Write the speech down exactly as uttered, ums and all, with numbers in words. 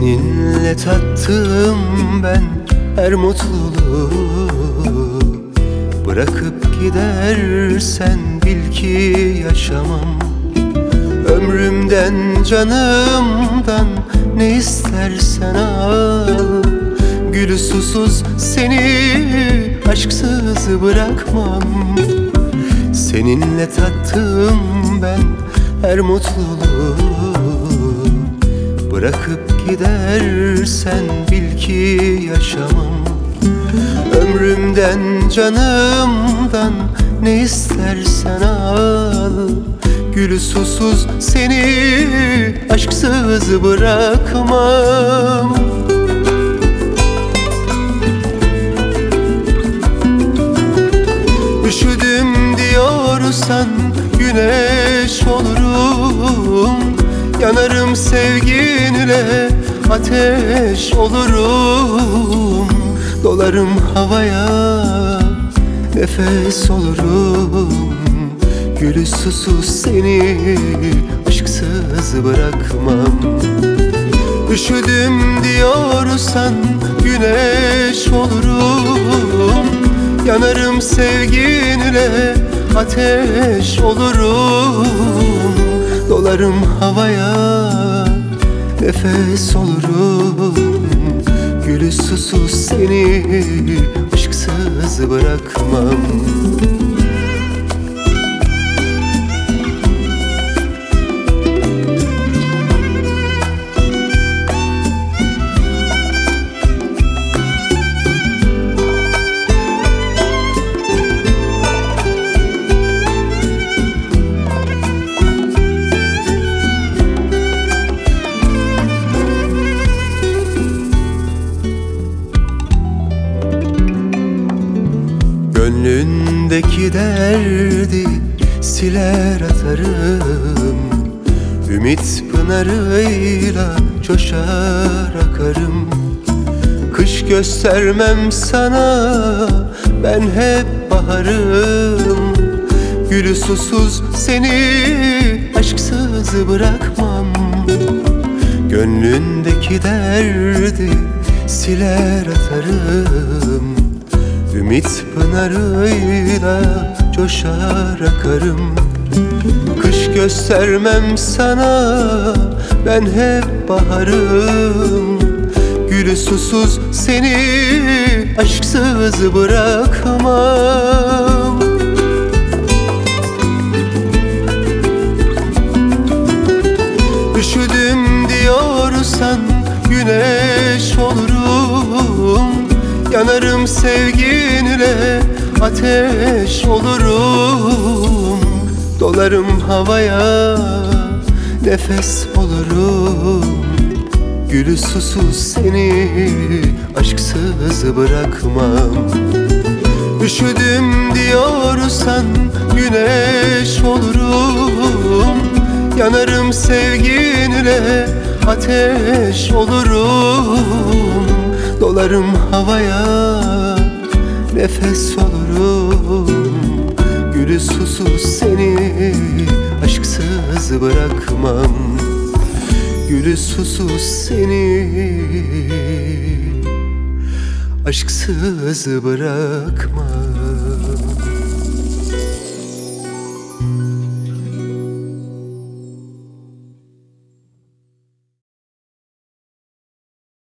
Seninle tattım ben her mutluluğu. Bırakıp gidersen bil ki yaşamam. Ömrümden canımdan ne istersen al. Gülü susuz seni aşksız bırakmam. Seninle tattım ben her mutluluğu. Bırakıp gidersen bil ki yaşamam. Ömrümden canımdan ne istersen al. Gülü susuz seni aşksız bırakmam. Üşüdüm diyorsan güneş olurum. Yanarım sevginle ateş olurum. Dolarım havaya nefes olurum. Gülü susuz seni aşksız bırakmam. Üşüdüm diyorsan güneş olurum. Yanarım sevginle ateş olurum. Dolarım havaya nefes olurum. Gülü susuz seni aşksız bırakmam. Gönlündeki derdi siler atarım. Ümit pınarıyla coşar akarım. Kış göstermem sana, ben hep baharım. Gülü susuz seni aşksız bırakmam. Gönlündeki derdi siler atarım. Ümit pınarıyla coşar akarım. Kış göstermem sana, ben hep baharım. Gülü susuz seni aşksız bırakmam. Üşüdüm diyorsan güneş olurum. Yanarım sevginle ateş olurum. Dolarım havaya nefes olurum. Gülü susuz seni aşksız bırakmam. Üşüdüm diyorsan güneş olurum. Yanarım sevginle ateş olurum. Dolarım havaya nefes olurum. Gülü susuz seni aşksız bırakmam. Gülü susuz seni aşksız bırakmam.